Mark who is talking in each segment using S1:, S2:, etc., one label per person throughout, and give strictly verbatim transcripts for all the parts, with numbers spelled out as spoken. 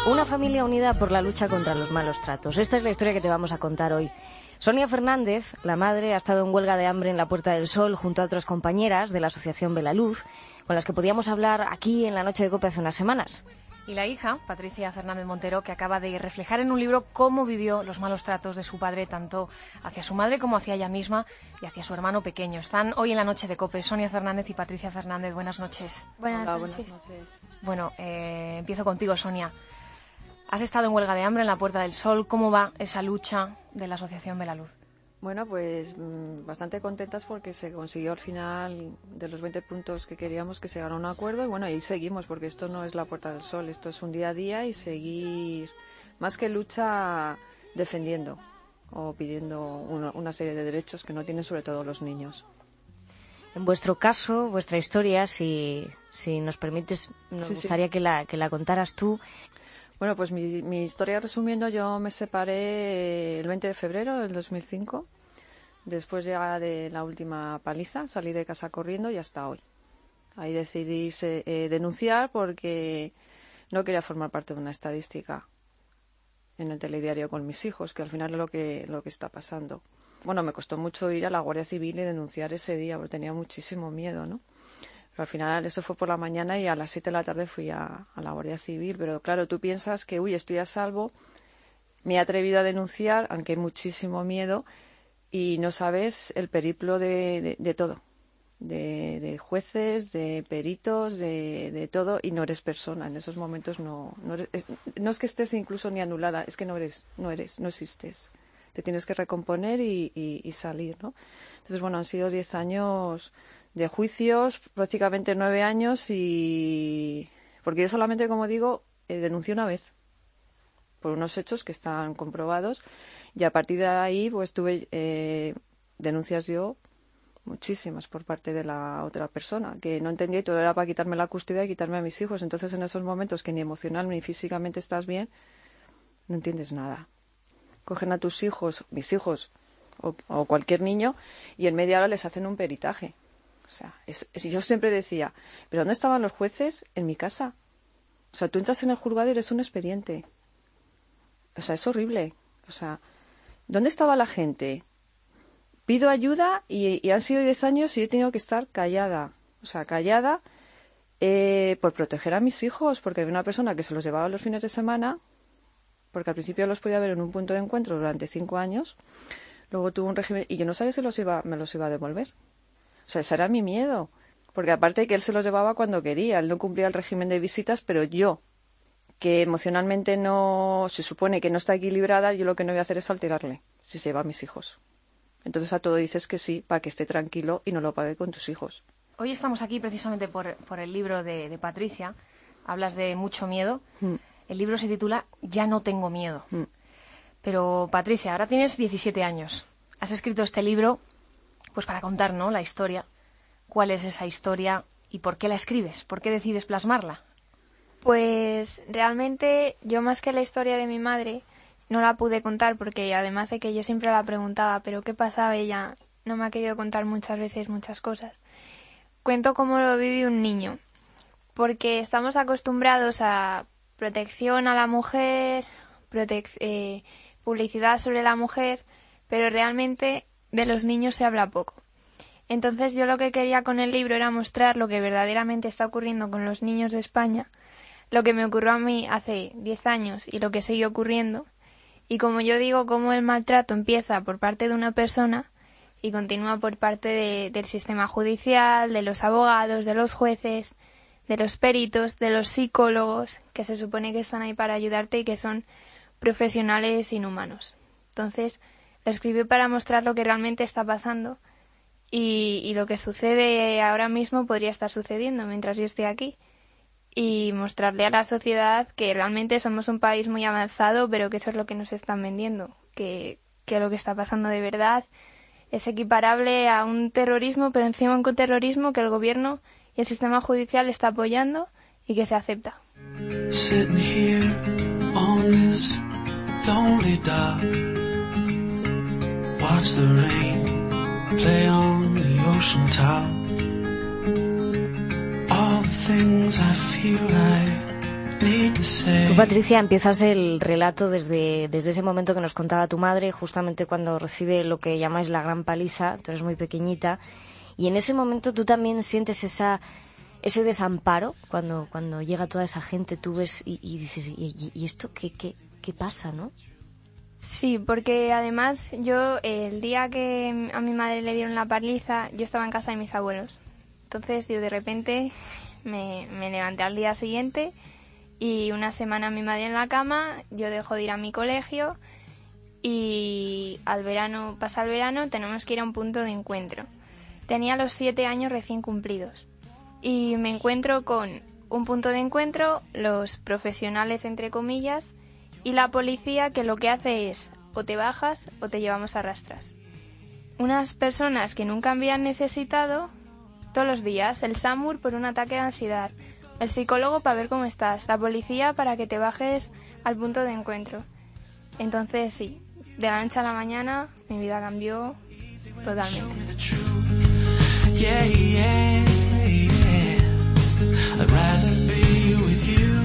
S1: Una familia unida por la lucha contra los malos tratos. Esta es la historia que te vamos a contar hoy. Sonia Fernández, la madre, ha estado en huelga de hambre en la Puerta del Sol junto a otras compañeras de la asociación Belaluz, con las que podíamos hablar aquí en la Noche de Cope hace unas semanas.
S2: Y la hija, Patricia Fernández Montero, que acaba de reflejar en un libro cómo vivió los malos tratos de su padre, tanto hacia su madre como hacia ella misma y hacia su hermano pequeño. Están hoy en la Noche de Cope Sonia Fernández y Patricia Fernández. Buenas noches.
S3: Buenas,
S4: Hola,
S3: noches.
S4: buenas noches.
S2: Bueno, eh, empiezo contigo, Sonia. Has estado en huelga de hambre en la Puerta del Sol. ¿Cómo va esa lucha de la asociación Belaluz?
S4: Bueno, pues mmm, bastante contentas porque se consiguió al final de los veinte puntos que queríamos que se ganó un acuerdo y bueno, ahí seguimos porque esto no es la Puerta del Sol, esto es un día a día y seguir más que lucha defendiendo o pidiendo una, una serie de derechos que no tienen sobre todo los niños.
S1: En vuestro caso, vuestra historia, si, si nos permites, nos
S4: sí,
S1: gustaría
S4: sí.
S1: que la, que la contaras tú.
S4: Bueno, pues mi, mi historia resumiendo, yo me separé el veinte de febrero del dos mil cinco, después ya de la última paliza, salí de casa corriendo y hasta hoy. Ahí decidí eh, denunciar porque no quería formar parte de una estadística en el telediario con mis hijos, que al final es lo que, lo que está pasando. Bueno, me costó mucho ir a la Guardia Civil y denunciar ese día porque tenía muchísimo miedo, ¿no? Pero al final eso fue por la mañana y a las siete de la tarde fui a, a la Guardia Civil. Pero claro, tú piensas que, uy, estoy a salvo, me he atrevido a denunciar, aunque hay muchísimo miedo, y no sabes el periplo de, de, de todo, de, de jueces, de peritos, de, de todo, y no eres persona. En esos momentos no, no, eres, es, no es que estés incluso ni anulada, es que no eres, no eres, no existes. Te tienes que recomponer y, y, y salir, ¿no? Entonces, bueno, han sido diez años de juicios, prácticamente nueve años y... Porque yo solamente, como digo, eh, denuncié una vez por unos hechos que están comprobados y a partir de ahí pues tuve eh, denuncias yo muchísimas por parte de la otra persona que no entendía y todo era para quitarme la custodia y quitarme a mis hijos. Entonces en esos momentos que ni emocional ni físicamente estás bien, no entiendes nada. Cogen a tus hijos, mis hijos o, o cualquier niño y en media hora les hacen un peritaje. O sea, es, es, yo siempre decía, ¿pero dónde estaban los jueces? En mi casa. O sea, tú entras en el juzgado y eres un expediente. O sea, es horrible. O sea, ¿dónde estaba la gente? Pido ayuda y, y han sido diez años y he tenido que estar callada. O sea, callada eh, por proteger a mis hijos, porque había una persona que se los llevaba los fines de semana, porque al principio los podía ver en un punto de encuentro durante cinco años. Luego tuvo un régimen y yo no sabía si los iba, me los iba a devolver. O sea, ese era mi miedo, porque aparte de que él se los llevaba cuando quería, él no cumplía el régimen de visitas, pero yo, que emocionalmente no, se supone que no está equilibrada, yo lo que no voy a hacer es alterarle, si se lleva a mis hijos. Entonces a todo dices que sí, para que esté tranquilo y no lo pague con tus hijos.
S2: Hoy estamos aquí precisamente por, por el libro de, de Patricia, hablas de mucho miedo, mm. El libro se titula Ya no tengo miedo. Mm. Pero Patricia, ahora tienes diecisiete años, has escrito este libro pues para contar, ¿no?, la historia. ¿Cuál es esa historia y por qué la escribes? ¿Por qué decides plasmarla?
S3: Pues realmente yo más que la historia de mi madre no la pude contar porque además de que yo siempre la preguntaba, pero ¿qué pasaba? Ella no me ha querido contar muchas veces muchas cosas. Cuento cómo lo vive un niño, porque estamos acostumbrados a protección a la mujer, protec- eh, publicidad sobre la mujer, pero realmente de los niños se habla poco. Entonces yo lo que quería con el libro era mostrar lo que verdaderamente está ocurriendo con los niños de España, lo que me ocurrió a mí hace diez años y lo que sigue ocurriendo. Y como yo digo, cómo el maltrato empieza por parte de una persona y continúa por parte de, del sistema judicial, de los abogados, de los jueces, de los peritos, de los psicólogos, que se supone que están ahí para ayudarte y que son profesionales inhumanos. Entonces, lo escribí para mostrar lo que realmente está pasando y, y lo que sucede ahora mismo podría estar sucediendo mientras yo esté aquí y mostrarle a la sociedad que realmente somos un país muy avanzado, pero que eso es lo que nos están vendiendo, que, que lo que está pasando de verdad es equiparable a un terrorismo, pero encima un terrorismo que el gobierno y el sistema judicial está apoyando y que se acepta. Sitting here on this lonely dock, watch the rain play on the ocean top. All the things I feel I need to
S1: Tú, Patricia, empiezas el relato desde, desde ese momento que nos contaba tu madre, justamente cuando recibe lo que llamáis la gran paliza. Tú eres muy pequeñita y en ese momento tú también sientes esa ese desamparo cuando cuando llega toda esa gente, tú ves y, y dices, ¿y, y esto qué, qué, qué pasa, no?
S3: Sí, porque además yo el día que a mi madre le dieron la paliza, yo estaba en casa de mis abuelos. Entonces yo de repente me, me levanté al día siguiente y una semana mi madre en la cama, yo dejo de ir a mi colegio y al verano, pasa el verano, tenemos que ir a un punto de encuentro. Tenía los siete años recién cumplidos y me encuentro con un punto de encuentro, los profesionales entre comillas, y la policía, que lo que hace es o te bajas o te llevamos a rastras. Unas personas que nunca habían necesitado todos los días, el SAMUR por un ataque de ansiedad, el psicólogo para ver cómo estás, la policía para que te bajes al punto de encuentro. Entonces sí, de la noche a la mañana mi vida cambió totalmente. Yeah, yeah, yeah. I'd rather be with you.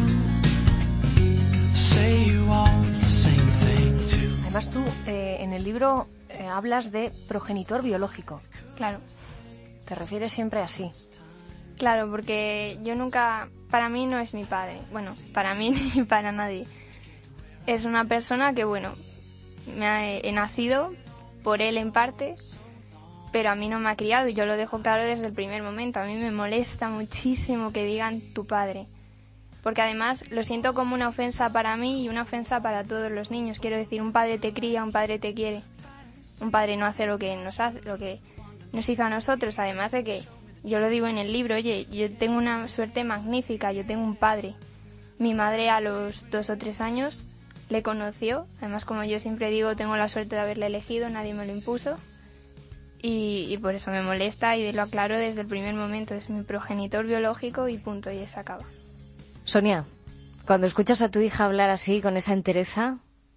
S3: Say you want the same thing too.
S2: Además tú eh, en el libro eh, hablas de progenitor biológico.
S3: Claro.
S2: ¿Te refieres siempre así?
S3: Claro, porque yo nunca, para mí no es mi padre, bueno, para mí ni para nadie. Es una persona que, bueno, me ha, he nacido por él en parte, pero a mí no me ha criado y yo lo dejo claro desde el primer momento. A mí me molesta muchísimo que digan tu padre, porque además lo siento como una ofensa para mí y una ofensa para todos los niños. Quiero decir, un padre te cría, un padre te quiere, un padre no hace lo que nos hace, lo que nos hizo a nosotros, además de que yo lo digo en el libro, oye, yo tengo una suerte magnífica, yo tengo un padre. Mi madre a los dos o tres años le conoció, además como yo siempre digo, tengo la suerte de haberle elegido, nadie me lo impuso. Y, y por eso me molesta y lo aclaro desde el primer momento, es mi progenitor biológico y punto, y se acaba.
S1: Sonia, cuando escuchas a tu hija hablar así, con esa entereza...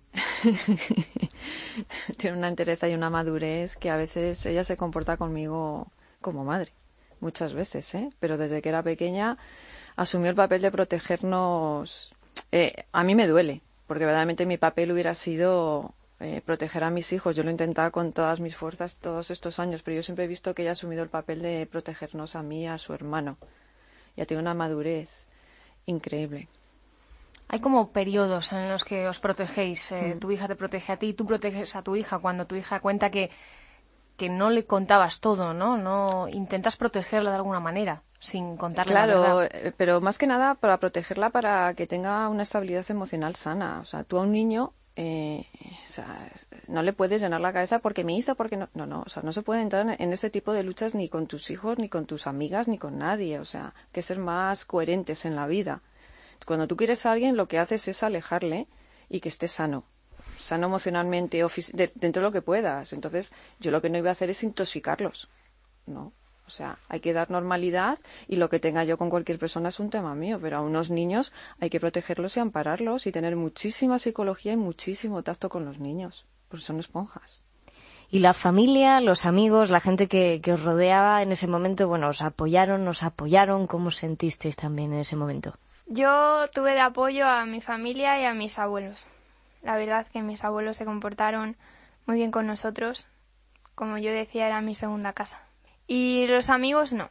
S4: Tiene una entereza y una madurez que a veces ella se comporta conmigo como madre. Muchas veces, ¿eh? Pero desde que era pequeña asumió el papel de protegernos. Eh, a mí me duele, porque verdaderamente mi papel hubiera sido eh, proteger a mis hijos. Yo lo he intentado con todas mis fuerzas todos estos años, pero yo siempre he visto que ella ha asumido el papel de protegernos a mí y a su hermano. Ya tiene una madurez increíble.
S2: Hay como periodos en los que os protegéis. Eh,
S4: Mm.
S2: Tu hija te protege a ti, tú proteges a tu hija cuando tu hija cuenta que que no le contabas todo, ¿no? No intentas protegerla de alguna manera, sin contarle la
S4: Claro,
S2: verdad.
S4: eh, pero más que nada para protegerla, para que tenga una estabilidad emocional sana. O sea, tú a un niño, eh, o sea, no le puedes llenar la cabeza porque me hizo, porque no, no, no, o sea, no se puede entrar en, en ese tipo de luchas ni con tus hijos, ni con tus amigas, ni con nadie. O sea, hay que ser más coherentes en la vida. Cuando tú quieres a alguien, lo que haces es alejarle y que esté sano. Sano emocionalmente o fis- de, dentro de lo que puedas. Entonces, yo lo que no iba a hacer es intoxicarlos, ¿no? O sea, hay que dar normalidad y lo que tenga yo con cualquier persona es un tema mío, pero a unos niños hay que protegerlos y ampararlos y tener muchísima psicología y muchísimo tacto con los niños, porque son esponjas.
S1: Y la familia, los amigos, la gente que, que os rodeaba en ese momento, bueno, os apoyaron, os apoyaron, ¿cómo os sentisteis también en ese momento?
S3: Yo tuve de apoyo a mi familia y a mis abuelos. La verdad que mis abuelos se comportaron muy bien con nosotros. Como yo decía, era mi segunda casa. Y los amigos no.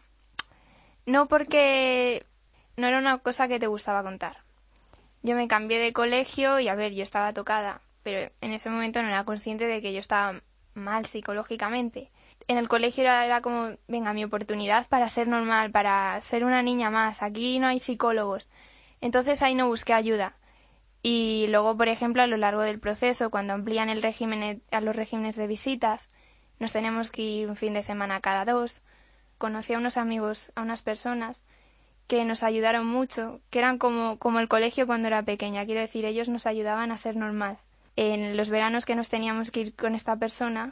S3: No porque no era una cosa que te gustaba contar. Yo me cambié de colegio y, a ver, yo estaba tocada, pero en ese momento no era consciente de que yo estaba mal psicológicamente. En el colegio era, era como, venga, mi oportunidad para ser normal, para ser una niña más. Aquí no hay psicólogos. Entonces ahí no busqué ayuda. Y luego, por ejemplo, a lo largo del proceso, cuando amplían el régimen a los regímenes de visitas, nos tenemos que ir un fin de semana cada dos. Conocí a unos amigos, a unas personas que nos ayudaron mucho, que eran como, como el colegio cuando era pequeña. Quiero decir, ellos nos ayudaban a ser normal. En los veranos que nos teníamos que ir con esta persona,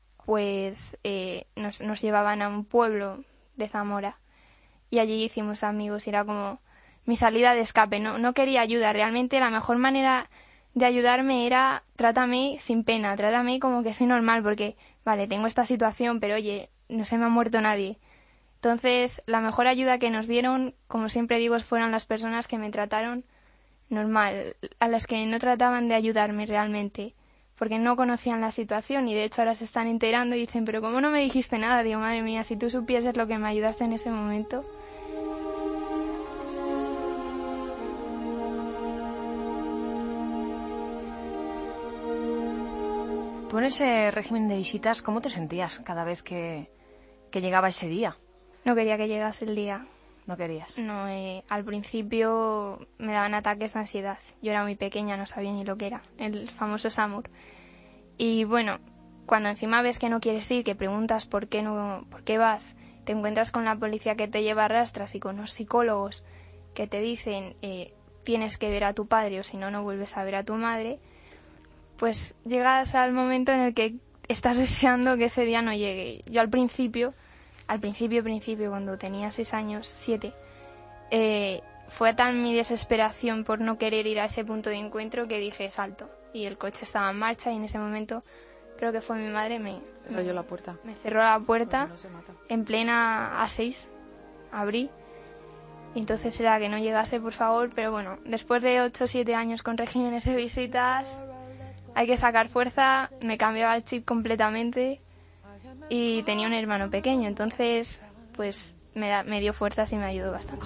S3: pues eh, nos, nos llevaban a un pueblo de Zamora y allí hicimos amigos y era como mi salida de escape. No, no quería ayuda, realmente la mejor manera de ayudarme era trátame sin pena, trátame como que soy normal porque, vale, tengo esta situación, pero oye, no se me ha muerto nadie. Entonces, la mejor ayuda que nos dieron, como siempre digo, fueron las personas que me trataron normal, a las que no trataban de ayudarme realmente, porque no conocían la situación y de hecho ahora se están enterando y dicen, pero ¿cómo no me dijiste nada? Digo, madre mía, si tú supieses lo que me ayudaste en ese momento.
S2: Tú en ese régimen de visitas, ¿cómo te sentías cada vez que, que llegaba ese día?
S3: No quería que llegase el día.
S2: ¿No querías?
S3: No, eh, al principio me daban ataques de ansiedad. Yo era muy pequeña, no sabía ni lo que era, el famoso SAMUR. Y bueno, cuando encima ves que no quieres ir, que preguntas por qué no, por qué vas, te encuentras con la policía que te lleva a rastras y con los psicólogos que te dicen eh, tienes que ver a tu padre o si no, no vuelves a ver a tu madre, pues llegas al momento en el que estás deseando que ese día no llegue. Yo al principio... Al principio, principio, cuando tenía seis años, siete, eh, fue tal mi desesperación por no querer ir a ese punto de encuentro que dije salto. Y el coche estaba en marcha y en ese momento creo que fue mi madre, me
S4: cerró yo la puerta.
S3: Me cerró la puerta no en plena A seis, abrí. Y entonces era que no llegase, por favor, pero bueno, después de ocho o siete años con regímenes de visitas, hay que sacar fuerza, me cambiaba el chip completamente. Y tenía un hermano pequeño, entonces pues me, da, me dio fuerzas y me ayudó bastante.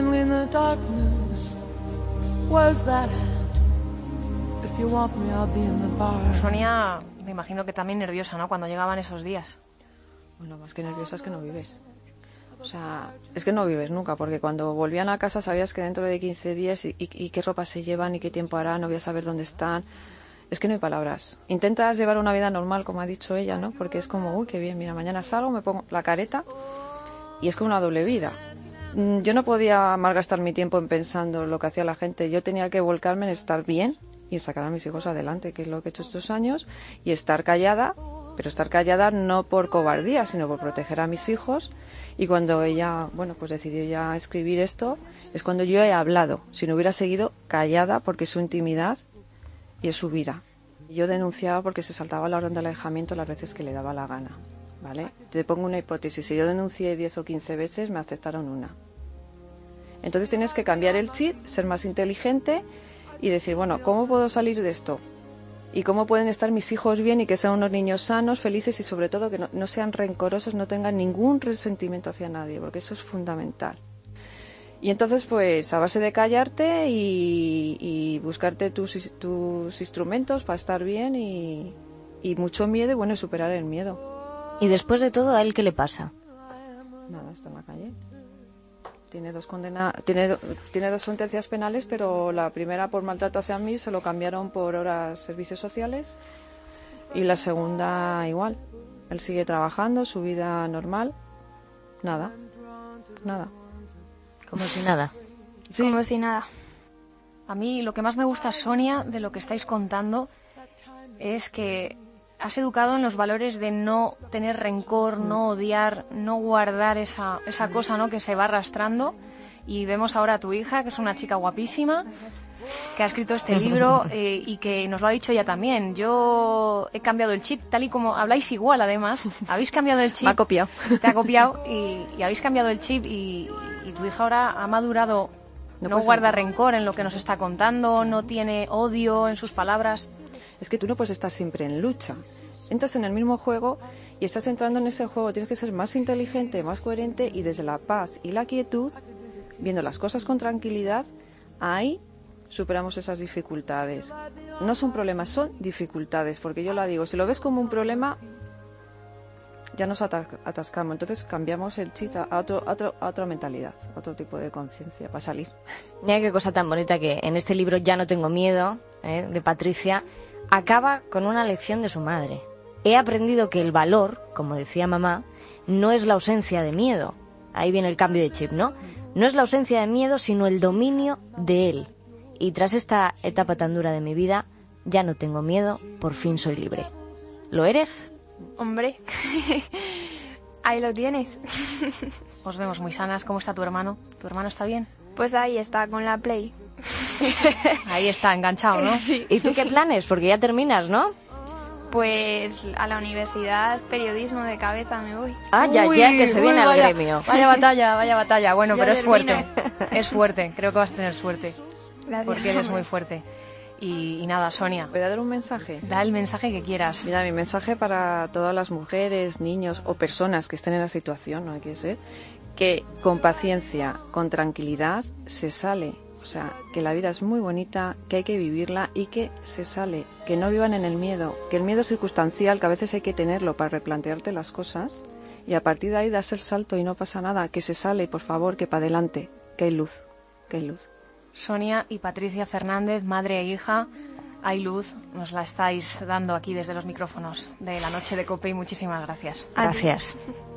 S2: Sonia, me imagino que también nerviosa, ¿no? Cuando llegaban esos días.
S4: Bueno, más que nerviosa es que no vives. O sea, es que no vives nunca, porque cuando volvían a casa sabías que dentro de quince días y, y, y qué ropa se llevan y qué tiempo hará, no voy a saber dónde están. Es que no hay palabras. Intentas llevar una vida normal, como ha dicho ella, ¿no? Porque es como, uy, qué bien, mira, mañana salgo, me pongo la careta y es como una doble vida. Yo no podía malgastar mi tiempo en pensando lo que hacía la gente. Yo tenía que volcarme en estar bien y en sacar a mis hijos adelante, que es lo que he hecho estos años, y estar callada, pero estar callada no por cobardía, sino por proteger a mis hijos. Y cuando ella, bueno, pues decidió ya escribir esto, es cuando yo he hablado. Si no hubiera seguido callada, porque es su intimidad y es su vida. Yo denunciaba porque se saltaba la orden de alejamiento las veces que le daba la gana, ¿vale? Te pongo una hipótesis. Si yo denuncié diez o quince veces, me aceptaron una. Entonces tienes que cambiar el chip, ser más inteligente y decir, bueno, ¿cómo puedo salir de esto? ¿Y cómo pueden estar mis hijos bien y que sean unos niños sanos, felices y sobre todo que no, no sean rencorosos, no tengan ningún resentimiento hacia nadie? Porque eso es fundamental. Y entonces, pues, a base de callarte y, y buscarte tus, tus instrumentos para estar bien y, y mucho miedo y, bueno, superar el miedo.
S1: Y después de todo, ¿a él qué le pasa?
S4: Nada, está en la calle. Tiene dos condena, tiene, tiene dos sentencias penales, pero la primera por maltrato hacia mí se lo cambiaron por horas servicios sociales y la segunda igual. Él sigue trabajando, su vida normal. Nada, nada.
S1: Como si nada.
S3: Sí. Como si nada.
S2: A mí lo que más me gusta, Sonia, de lo que estáis contando es que has educado en los valores de no tener rencor, no odiar, no guardar esa, esa cosa, ¿no?, que se va arrastrando. Y vemos ahora a tu hija, que es una chica guapísima, que ha escrito este libro eh, y que nos lo ha dicho ella también. Yo he cambiado el chip, tal y como habláis igual, además. Habéis cambiado el chip.
S4: Me ha copiado.
S2: Te ha copiado y, y habéis cambiado el chip y, y tu hija ahora ha madurado. No, no guarda ser. rencor en lo que nos está contando, no tiene odio en sus palabras.
S4: Es que tú no puedes estar siempre en lucha. Entras en el mismo juego y estás entrando en ese juego. Tienes que ser más inteligente, más coherente y desde la paz y la quietud, viendo las cosas con tranquilidad, ahí superamos esas dificultades. No son problemas, son dificultades, porque yo la digo, si lo ves como un problema, ya nos atascamos. Entonces cambiamos el chip a, otro, a, otro, a otra mentalidad, a otro tipo de conciencia para salir.
S1: Mira qué cosa tan bonita que en este libro Ya no tengo miedo, ¿eh?, de Patricia, acaba con una lección de su madre. He aprendido que el valor, como decía mamá, no es la ausencia de miedo. Ahí viene el cambio de chip, ¿no? No es la ausencia de miedo, sino el dominio de él. Y tras esta etapa tan dura de mi vida, ya no tengo miedo, por fin soy libre. ¿Lo eres?
S3: Hombre, ahí lo tienes.
S2: Os vemos muy sanas. ¿Cómo está tu hermano? ¿Tu hermano está bien?
S3: Pues ahí está, con la Play.
S2: Ahí está, enganchado, ¿no?
S3: Sí.
S1: ¿Y tú qué planes? Porque ya terminas, ¿no?
S3: Pues a la universidad, periodismo de cabeza me voy.
S1: Ah, ya,
S2: Uy,
S1: ya, que se
S2: uy,
S1: viene al
S2: vaya,
S1: gremio.
S2: Vaya batalla, vaya batalla. Bueno,
S3: Ya
S2: pero es
S3: termino.
S2: fuerte. Es fuerte, creo que vas a tener suerte.
S3: Gracias.
S2: porque eres muy fuerte. Y, y nada, Sonia,
S4: ¿Voy a dar un mensaje?
S2: da el mensaje que quieras.
S4: Mira, mi mensaje para todas las mujeres, niños o personas que estén en la situación, no hay que ser, que con paciencia, con tranquilidad, se sale. O sea, que la vida es muy bonita, que hay que vivirla y que se sale. Que no vivan en el miedo, que el miedo es circunstancial, que a veces hay que tenerlo para replantearte las cosas y a partir de ahí das el salto y no pasa nada, que se sale, por favor, que para adelante, que hay luz, que hay luz.
S2: Sonia y Patricia Fernández, madre e hija, hay luz, nos la estáis dando aquí desde los micrófonos de la noche de COPE y muchísimas gracias.
S1: Gracias.